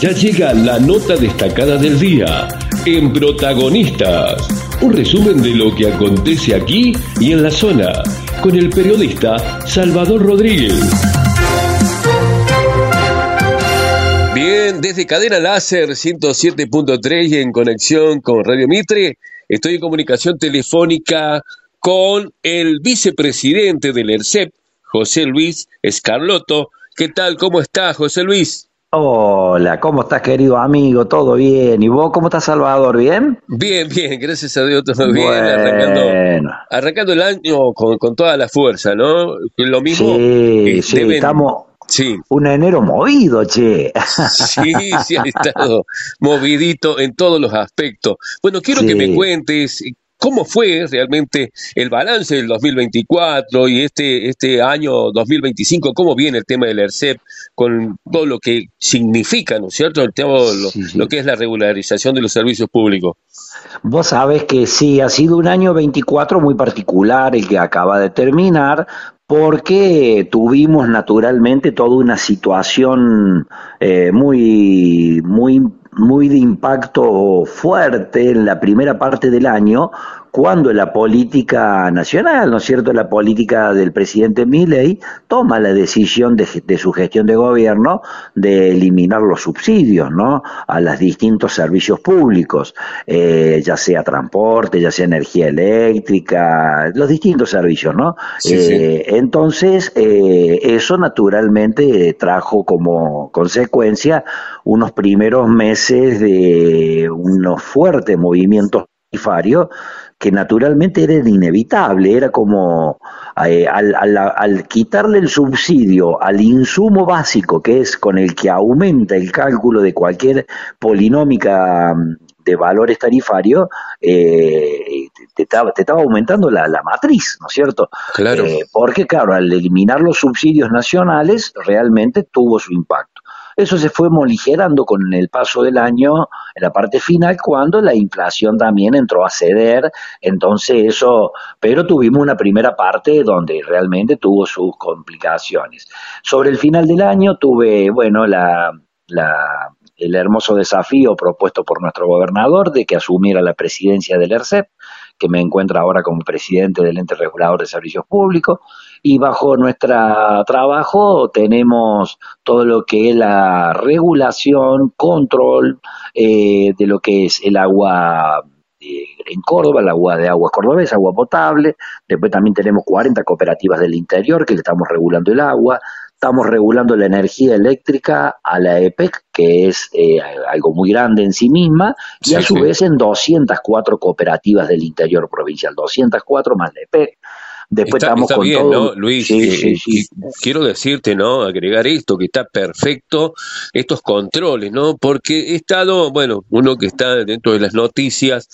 Ya llega la nota destacada del día en Protagonistas. Un resumen de lo que acontece aquí y en la zona, con el periodista Salvador Rodríguez. Bien, desde Cadena Láser 107.3 y en conexión con Radio Mitre, estoy en comunicación telefónica con el vicepresidente del ERCEP, José Luis Scarlotto. ¿Qué tal? ¿Cómo está, José Luis? Hola, ¿cómo estás, querido amigo? ¿Todo bien? ¿Y vos cómo estás, Salvador? ¿Bien? Bien, gracias a Dios, todo bien, Bueno. arrancando el año con toda la fuerza, ¿no? Lo mismo Sí, estamos sí, un enero movido, che. sí, ha estado movidito en todos los aspectos. Bueno, quiero que me Sí. cuentes cómo fue realmente el balance del 2024 y este año 2025, cómo viene el tema del ERCEP con todo lo que significa, ¿no es cierto?, el tema, lo Sí. que es la regularización de los servicios públicos. Vos sabés que sí, ha sido un año 24 muy particular el que acaba de terminar, porque tuvimos naturalmente toda una situación muy de impacto fuerte en la primera parte del año, cuando la política nacional, ¿no es cierto?, la política del presidente Milei toma la decisión de su gestión de gobierno de eliminar los subsidios, ¿no?, a los distintos servicios públicos, ya sea transporte, ya sea energía eléctrica, los distintos servicios, ¿no? Sí. Entonces, eso naturalmente trajo como consecuencia unos primeros meses de unos fuertes movimientos tarifarios que naturalmente era inevitable, era como al quitarle el subsidio al insumo básico, que es con el que aumenta el cálculo de cualquier polinómica de valores tarifarios, te estaba aumentando la matriz, ¿no es cierto? Claro. Porque claro, al eliminar los subsidios nacionales, realmente tuvo su impacto. Eso se fue moligerando con el paso del año en la parte final, cuando la inflación también entró a ceder. Entonces eso, pero tuvimos una primera parte donde realmente tuvo sus complicaciones. Sobre el final del año tuve, bueno, el hermoso desafío propuesto por nuestro gobernador de que asumiera la presidencia del ERCEP, que me encuentra ahora como presidente del Ente Regulador de Servicios Públicos, y bajo nuestro trabajo tenemos todo lo que es la regulación, control de lo que es el agua en Córdoba, el agua de aguas cordobesa, agua potable. Después también tenemos 40 cooperativas del interior que le estamos regulando el agua. Estamos regulando la energía eléctrica a la EPEC, que es algo muy grande en sí misma, y a su vez en 204 cooperativas del interior provincial, 204 más la EPEC. Después estamos Está con bien, todo. ¿no, Luis? Sí. Quiero decirte, ¿no? Agregar esto, que está perfecto, estos controles, ¿no? Porque he estado, bueno, uno que está dentro de las noticias,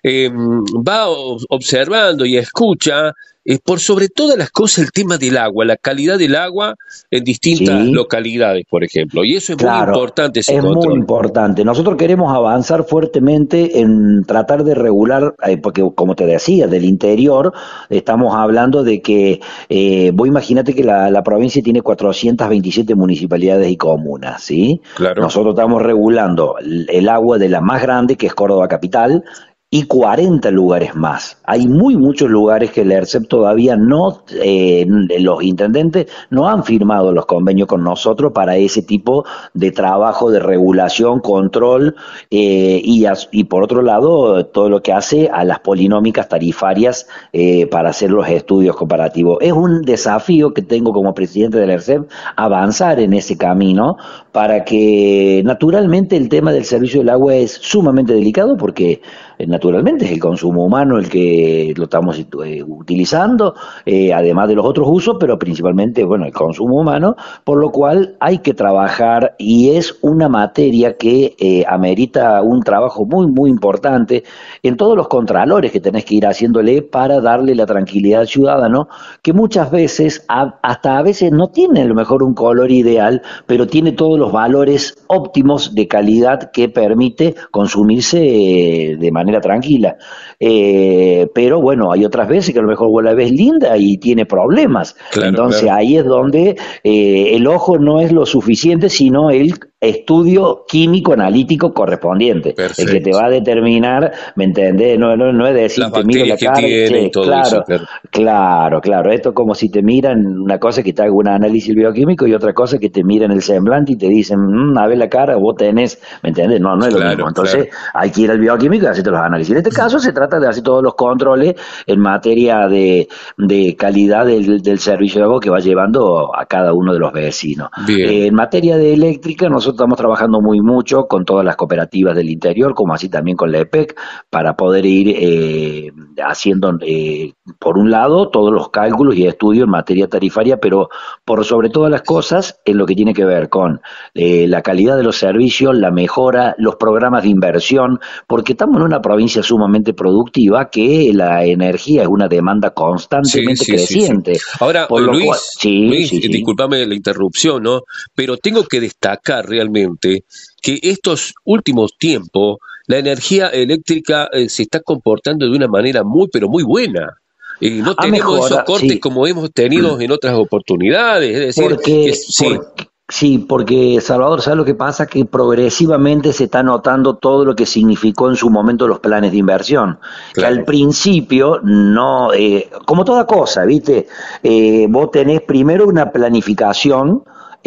va observando y escucha, por sobre todas las cosas, el tema del agua, la calidad del agua en distintas Sí, localidades, por ejemplo. Y eso es muy claro, importante, ese es muy control. importante. Nosotros queremos avanzar fuertemente en tratar de regular, porque como te decía, del interior, estamos hablando de que, vos imagínate que la provincia tiene 427 municipalidades y comunas, ¿sí? Claro. Nosotros estamos regulando el agua de la más grande, que es Córdoba Capital, y 40 lugares más. Hay muchos lugares que el ERCEP todavía no, los intendentes no han firmado los convenios con nosotros para ese tipo de trabajo de regulación, control, y por otro lado, todo lo que hace a las polinómicas tarifarias para hacer los estudios comparativos. Es un desafío que tengo como presidente del ERCEP, avanzar en ese camino, para que naturalmente el tema del servicio del agua es sumamente delicado, porque naturalmente es el consumo humano el que lo estamos utilizando, además de los otros usos, pero principalmente, bueno, el consumo humano, por lo cual hay que trabajar, y es una materia que amerita un trabajo muy importante en todos los contralores que tenés que ir haciéndole para darle la tranquilidad al ciudadano, que muchas veces, hasta a veces no tiene a lo mejor un color ideal, pero tiene todos los valores óptimos de calidad que permite consumirse de manera tranquila. Pero bueno, hay otras veces que a lo mejor vos la ves linda y tiene problemas. Claro, Entonces claro. ahí es donde el ojo no es lo suficiente, sino estudio químico analítico correspondiente, el que te Perfecto. va a determinar, ¿me entendés? No es Las decir, te miro la bacterias que cara y tiene y che, todo eso, claro, claro. claro, esto es como si te miran una cosa que te haga un análisis bioquímico y otra cosa que te miran el semblante y te dicen, a ver la cara, vos tenés, ¿me entendés? No es lo mismo. Claro, claro. Entonces hay que ir al bioquímico y hacerte los análisis. En este caso se trata de hacer todos los controles en materia de calidad del servicio de agua que va llevando a cada uno de los vecinos. Bien, En materia de eléctrica, nosotros estamos trabajando muy mucho con todas las cooperativas del interior, como así también con la EPEC, para poder ir haciendo, por un lado, todos los cálculos y estudios en materia tarifaria, pero por sobre todas las cosas, en lo que tiene que ver con la calidad de los servicios, la mejora, los programas de inversión, porque estamos en una provincia sumamente productiva que la energía es una demanda sí, constantemente sí, sí, sí. creciente, Ahora, por lo cual, sí, Luis, sí, sí. discúlpame la interrupción, ¿no? Pero tengo que destacar realmente que estos últimos tiempos la energía eléctrica se está comportando de una manera muy, pero muy buena. Y no Ha tenemos esos mejorado, cortes sí, como hemos tenido en otras oportunidades, es decir, que sí, sí, porque Salvador, ¿sabes lo que pasa? Que progresivamente se está notando todo lo que significó en su momento los planes de inversión, que al claro, principio no, como toda cosa, ¿viste? Vos tenés primero una planificación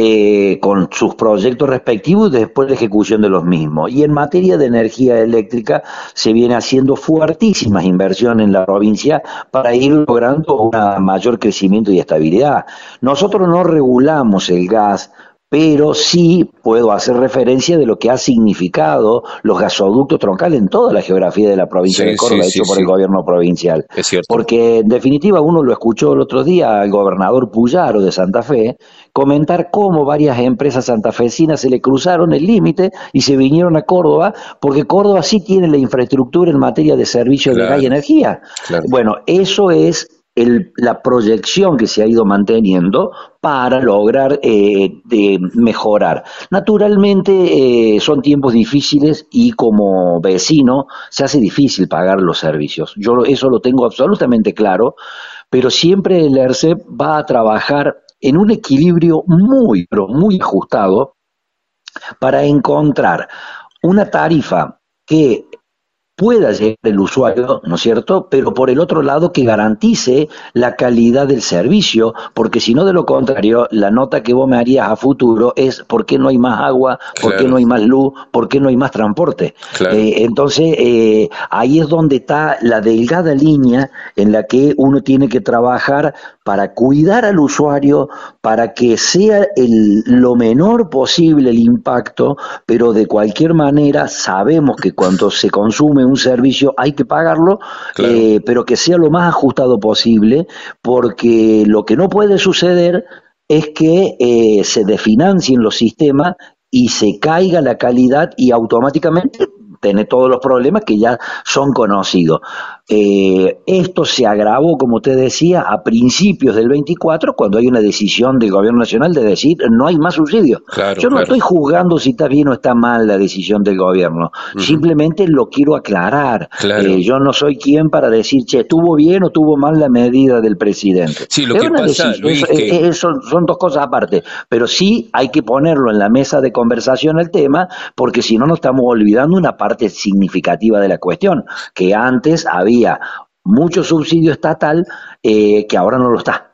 con sus proyectos respectivos y después la ejecución de los mismos. Y en materia de energía eléctrica se viene haciendo fuertísimas inversiones en la provincia para ir logrando un mayor crecimiento y estabilidad. Nosotros no regulamos el gas, pero sí puedo hacer referencia de lo que ha significado los gasoductos troncales en toda la geografía de la provincia de sí, sí, Córdoba, sí, hecho por el sí, gobierno provincial. es cierto. Porque en definitiva uno lo escuchó el otro día al gobernador Puyaro de Santa Fe comentar cómo varias empresas santafesinas se le cruzaron el límite y se vinieron a Córdoba, porque Córdoba sí tiene la infraestructura en materia de servicio de gas y Claro, energía. claro. Bueno, eso es la proyección que se ha ido manteniendo para lograr de mejorar. Naturalmente son tiempos difíciles y como vecino se hace difícil pagar los servicios. Yo eso lo tengo absolutamente claro, pero siempre el ERCEP va a trabajar en un equilibrio muy, pero muy ajustado para encontrar una tarifa que pueda llegar el usuario, ¿no es cierto? Pero por el otro lado que garantice la calidad del servicio, porque si no de lo contrario, la nota que vos me harías a futuro es ¿por qué no hay más agua? ¿Por qué Claro, no hay más luz? ¿Por qué no hay más transporte? claro. Entonces, ahí es donde está la delgada línea en la que uno tiene que trabajar para cuidar al usuario, para que sea lo menor posible el impacto, pero de cualquier manera sabemos que cuando se consume un servicio hay que pagarlo, Claro. pero que sea lo más ajustado posible, porque lo que no puede suceder es que se desfinancien los sistemas y se caiga la calidad y automáticamente tiene todos los problemas que ya son conocidos. Esto se agravó, como te decía, a principios del 24, cuando hay una decisión del gobierno nacional de decir no hay más subsidios. Claro, Yo no claro. estoy juzgando si está bien o está mal la decisión del gobierno, Ujú, simplemente lo quiero aclarar. claro. Yo no soy quien para decir, che, estuvo bien o estuvo mal la medida del presidente. Sí, lo Es que una pasa, decisión, Luis, que son dos cosas aparte, pero sí hay que ponerlo en la mesa de conversación el tema, porque si no nos estamos olvidando una parte significativa de la cuestión, que antes había mucho subsidio estatal que ahora no lo está.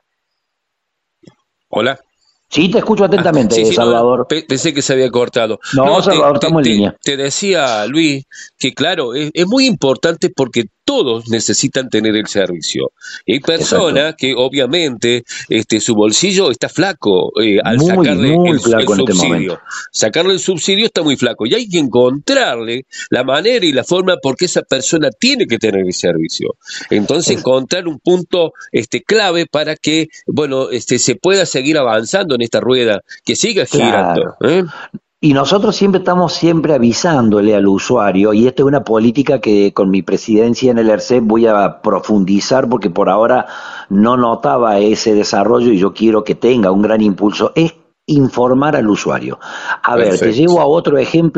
hola. Sí, te escucho Sí, atentamente, sí, no, Salvador. pensé que se había cortado. No, No, Salvador, estamos en línea. te decía, Luis, que claro, es muy importante porque todos necesitan tener el servicio. Hay Exacto. personas que obviamente su bolsillo está flaco al Muy, sacarle muy el flaco en este momento. subsidio. Sacarle el subsidio está muy flaco y hay que encontrarle la manera y la forma porque esa persona tiene que tener el servicio. Entonces Es, encontrar un punto clave para que, bueno, se pueda seguir avanzando en esta rueda, que siga girando. claro. Y nosotros siempre estamos siempre avisándole al usuario, y esta es una política que con mi presidencia en el ERCEP voy a profundizar porque por ahora no notaba ese desarrollo y yo quiero que tenga un gran impulso, es informar al usuario. A ver, te Perfecto. llevo a otro ejemplo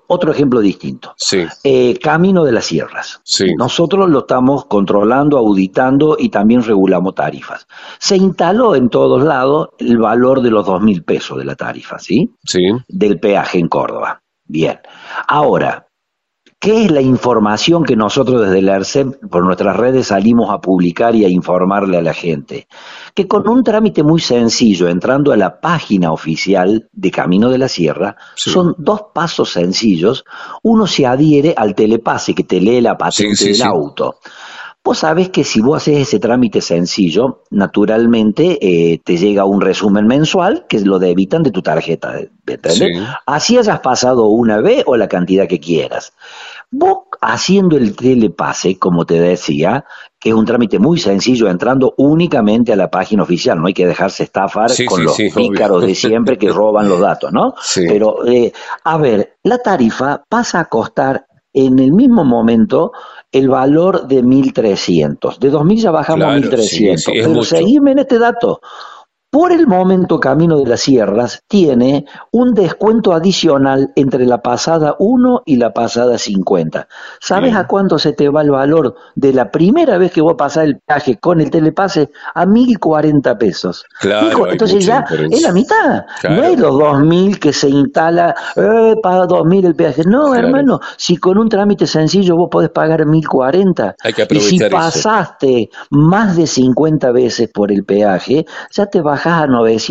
otro ejemplo distinto. Sí, Camino de las Sierras. sí, Nosotros lo estamos controlando, auditando y también regulamos tarifas. Se instaló en todos lados el valor de los 2.000 pesos de la tarifa, ¿sí? sí, Del peaje en Córdoba. Bien. Ahora, ¿qué es la información que nosotros desde la ERCEP por nuestras redes salimos a publicar y a informarle a la gente? Que con un trámite muy sencillo, entrando a la página oficial de Camino de la Sierra, sí, son 2 pasos sencillos. Uno se adhiere al telepase que te lee la sí, patente sí, del sí, auto. Vos sabés que si vos haces ese trámite sencillo, naturalmente te llega un resumen mensual que lo debitan de tu tarjeta, ¿me sí, entendés? Así hayas pasado una vez o la cantidad que quieras. Vos haciendo el telepase, como te decía, que es un trámite muy sencillo, entrando únicamente a la página oficial, no hay que dejarse estafar sí, con sí, los sí, obvio. pícaros de siempre que roban los datos, ¿no? Sí, Pero, a ver, la tarifa pasa a costar en el mismo momento el valor de 1.300. De 2.000 ya bajamos a claro, sí, sí, 1.300. es Pero mucho. seguime en este dato. Por el momento, Camino de las Sierras tiene un descuento adicional entre la pasada 1 y la pasada 50. ¿Sabes a Bien. cuánto se te va el valor de la primera vez que vos pasás el peaje con el telepase? A 1.040 pesos. Claro, hay Entonces mucha ya es la diferencia. mitad. No es Claro, los 2.000 que se instala, paga 2.000 el peaje. No, claro. hermano, si con un trámite sencillo vos podés pagar 1.040 Hay que y si aprovechar eso. pasaste más de 50 veces por el peaje, ya te bajás a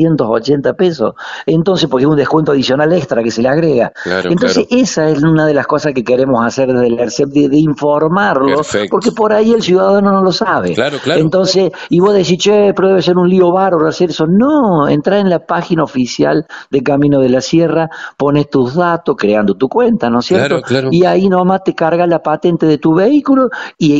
980 pesos. Entonces, porque es un descuento adicional extra que se le agrega. Claro, Entonces, claro. esa es una de las cosas que queremos hacer desde el ERCEP, de informarlo, Perfecto. porque por ahí el ciudadano no lo sabe. Claro, claro. Entonces, y vos decís, che, pero debe ser un lío bárbaro hacer eso. No, entra en la página oficial de Camino de la Sierra, pones tus datos, creando tu cuenta, ¿no es cierto? Claro, claro. Y ahí nomás te carga la patente de tu vehículo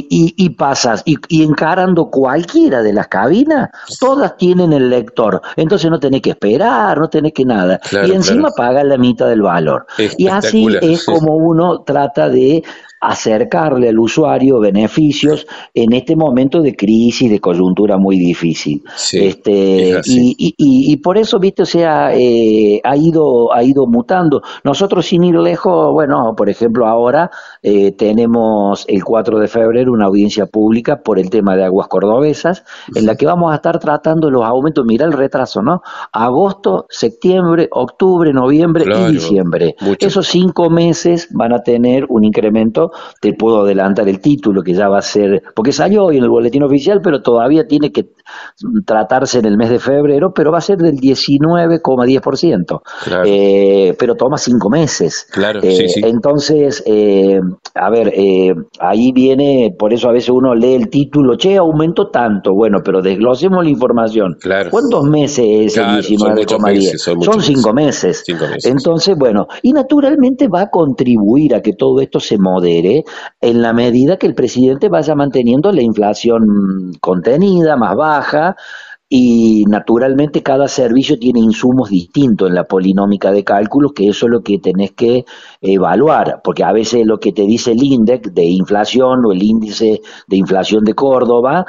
y pasas, y encarando cualquiera de las cabinas, todas tienen el lector, entonces no tenés que esperar, no tenés que nada, y Claro, claro. encima pagas la mitad del valor. Y así Espectacular. es como uno trata de acercarle al usuario beneficios en este momento de crisis, de coyuntura muy difícil. Sí, es así. Y por eso, viste, o sea, ha ido mutando. Nosotros sin ir lejos, bueno, por ejemplo, ahora tenemos el 4 de febrero una audiencia pública por el tema de aguas cordobesas, en la que vamos a estar tratando los aumentos, mira el retraso, ¿no? Agosto, septiembre, octubre, noviembre y Claro, diciembre. mucho. Esos 5 meses van a tener un incremento. Te puedo adelantar el título que ya va a ser, porque salió hoy en el boletín oficial, pero todavía tiene que tratarse en el mes de febrero, pero va a ser del 19,10%. Claro, Pero toma 5 meses. claro, sí, sí. Entonces, a ver, ahí viene, por eso a veces uno lee el título, che, aumentó tanto, bueno, pero desglosemos la información. Claro, ¿Cuántos meses es ese claro, son muchos 19,10? meses, son Son muchos meses. 5 meses. 5 meses. Entonces, bueno, y naturalmente va a contribuir a que todo esto se modere en la medida que el presidente vaya manteniendo la inflación contenida, más baja, y naturalmente cada servicio tiene insumos distintos en la polinómica de cálculos, que eso es lo que tenés que evaluar, porque a veces lo que te dice el índice de inflación o el índice de inflación de Córdoba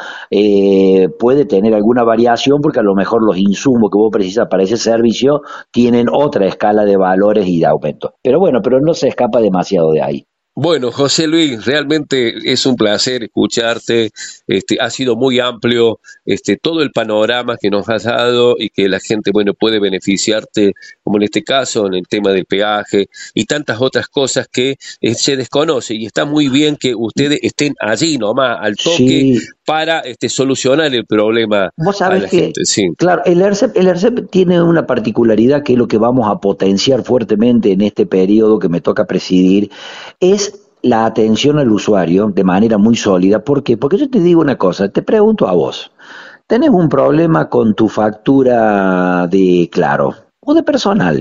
puede tener alguna variación, porque a lo mejor los insumos que vos precisas para ese servicio tienen otra escala de valores y de aumento. Pero bueno, pero no se escapa demasiado de ahí. Bueno, José Luis, realmente es un placer escucharte. Ha sido muy amplio, todo el panorama que nos has dado y que la gente, bueno, puede beneficiarte, como en este caso, en el tema del peaje y tantas otras cosas que se desconoce. Y está muy bien que ustedes estén allí nomás, al toque, Sí, para solucionar el problema vos a sabés la que, gente. Sí, claro, el ERCEP tiene una particularidad que es lo que vamos a potenciar fuertemente en este periodo que me toca presidir, es la atención al usuario de manera muy sólida. ¿Por qué? Porque yo te digo una cosa, te pregunto a vos, ¿tenés un problema con tu factura de Claro o de personal?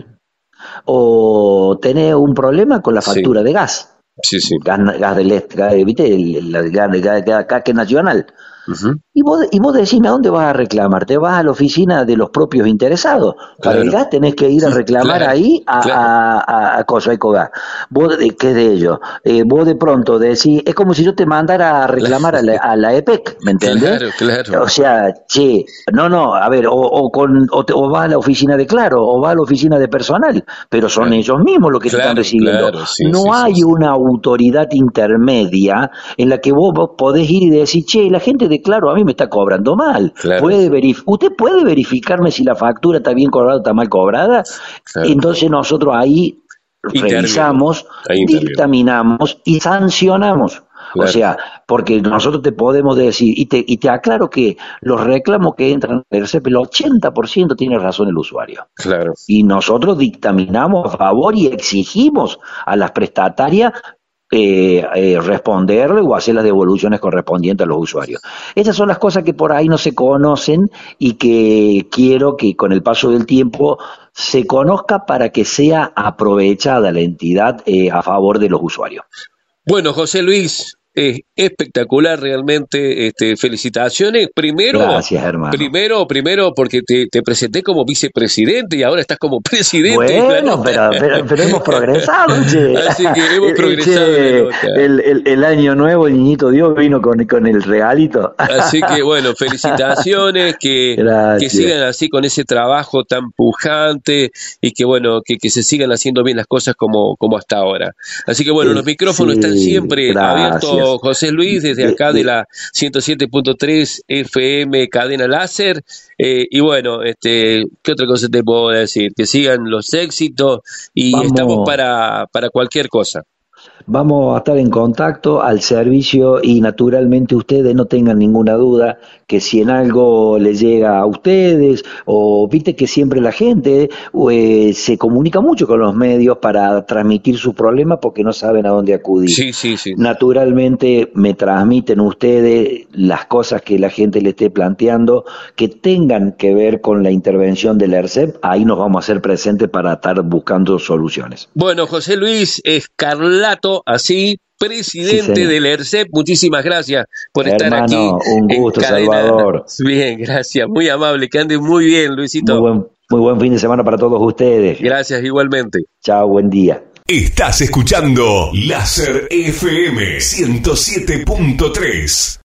¿O tenés un problema con la sí, factura de gas? sí, sí, Gas de eléctrica, ¿viste? El gas, gas nacional. Ujú. Y vos decime, ¿a dónde vas a reclamar? ¿Te vas a la oficina de los propios interesados? Para el Claro, gas tenés que ir a reclamar claro, ahí claro, a Cosa Ecogas. Vos, ¿qué es de ellos? Vos de pronto decís, es como si yo te mandara a reclamar a la EPEC, ¿me entendés? claro, claro, O sea, che, no, a ver, o vas a la oficina de Claro, o vas a la oficina de personal, pero son claro, ellos mismos los que te están claro, recibiendo. claro, sí, sí, No sí, hay sí, una autoridad intermedia en la que vos podés ir y decir, che, la gente de Claro a mí me está cobrando mal. claro, ¿Usted puede verificarme si la factura está bien cobrada o está mal cobrada? claro. Entonces nosotros ahí Interviene, revisamos, ahí interviene, dictaminamos y sancionamos. O claro, sea, porque nosotros te podemos decir, y te aclaro que los reclamos que entran en el CEP, el 80% tiene razón el usuario. claro. Y nosotros dictaminamos a favor y exigimos a las prestatarias responderle o hacer las devoluciones correspondientes a los usuarios. Esas son las cosas que por ahí no se conocen y que quiero que con el paso del tiempo se conozca para que sea aprovechada la entidad a favor de los usuarios. Bueno, José Luis, espectacular realmente, felicitaciones. Gracias, hermano. Primero, porque te presenté como vicepresidente y ahora estás como presidente en la Bueno, nota. pero hemos progresado, che. Así que hemos progresado en la Che, nota. el año nuevo, el niñito Dios vino con el regalito. Así que bueno, felicitaciones, que Gracias. sigan así con ese trabajo tan pujante y que bueno, que se sigan haciendo bien las cosas como hasta ahora. Así que bueno, los micrófonos están Sí, siempre abiertos, gracias. José Luis, desde De- acá de de- la 107.3 FM Cadena Láser. Y bueno, ¿qué otra cosa te puedo decir? Que sigan los éxitos y estamos vamos, para cualquier cosa. Vamos a estar en contacto al servicio y naturalmente ustedes no tengan ninguna duda que si en algo les llega a ustedes o viste que siempre la gente se comunica mucho con los medios para transmitir sus problemas porque no saben a dónde acudir. Sí, sí, sí. Naturalmente me transmiten ustedes las cosas que la gente le esté planteando que tengan que ver con la intervención del ERCEP, ahí nos vamos a hacer presentes para estar buscando soluciones. Bueno, José Luis Escarlato, así, Sí, presidente señor. del ERCEP, muchísimas gracias por estar aquí Hermano, un en gusto, cadena. Salvador. Bien, gracias, muy amable, que ande muy bien, Muy Luisito. buen, muy buen fin de semana para todos ustedes. Gracias igualmente. Chao, buen día. Estás escuchando Láser FM 107.3.